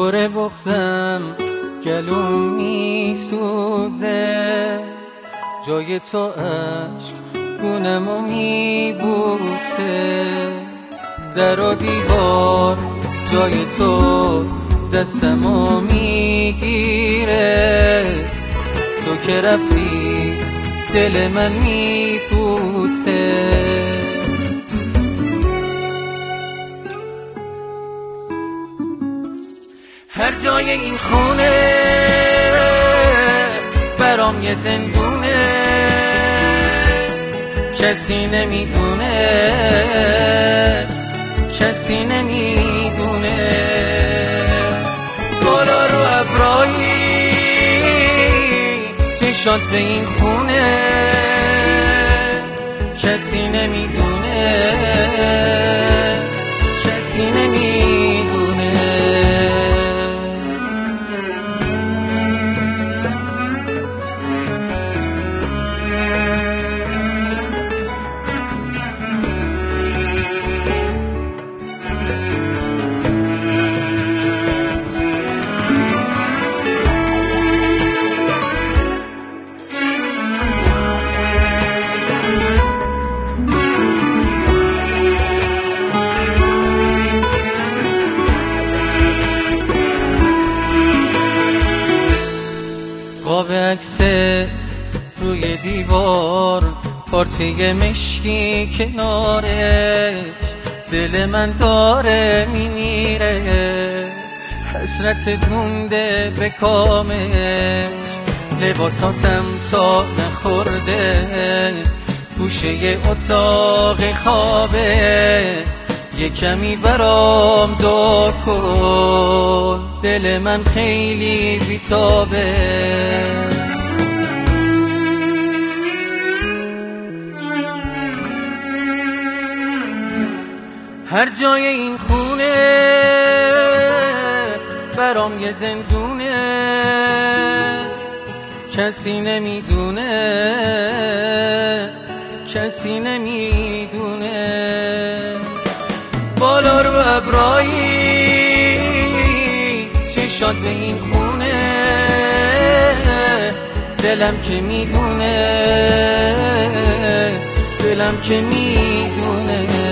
پر بغضم گلوم میسوزه، جای تو عشق گونمو میبوسه. در و دیوار جای تو دستمو میگیره، تو که رفتی دل من میپوسه. هر جای این خونه برام یه زندونه، کسی نمیدونه، کسی نمیدونه. بالا رو ابرایی چه شد به این خونه، کسی نمیدونه، کسی نمیدونه. قاب عکست روی دیوار، پارچه مشکی کنارش، دل من داره میمیره، حسرتت مونده به کامش. لباساتم تا نخورده، گوشه اتاق خوابه، یه کمی برام دعا کن، دل من خیلی بیتابه. هر جای این خونه برام یه زندونه، کسی نمیدونه، کسی نمیدونه. بالا رو ابرایی چه شد به این خونه، دلم که میدونه، دلم که میدونه.